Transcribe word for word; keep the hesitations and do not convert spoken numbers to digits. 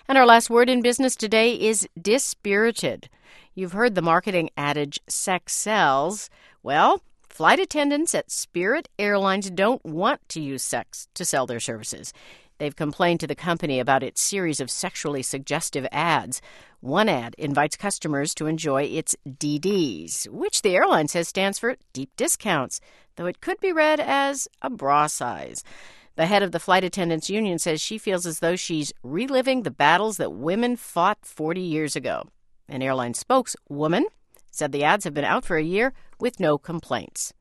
And our last word in business today is dispirited. You've heard the marketing adage, sex sells. Well, flight attendants at Spirit Airlines don't want to use sex to sell their services. They've complained to the company about its series of sexually suggestive ads. One ad invites customers to enjoy its D Ds, which the airline says stands for deep discounts, though it could be read as a bra size. The head of the Flight Attendants Union says she feels as though she's reliving the battles that women fought forty years ago. An airline spokeswoman said the ads have been out for a year with no complaints.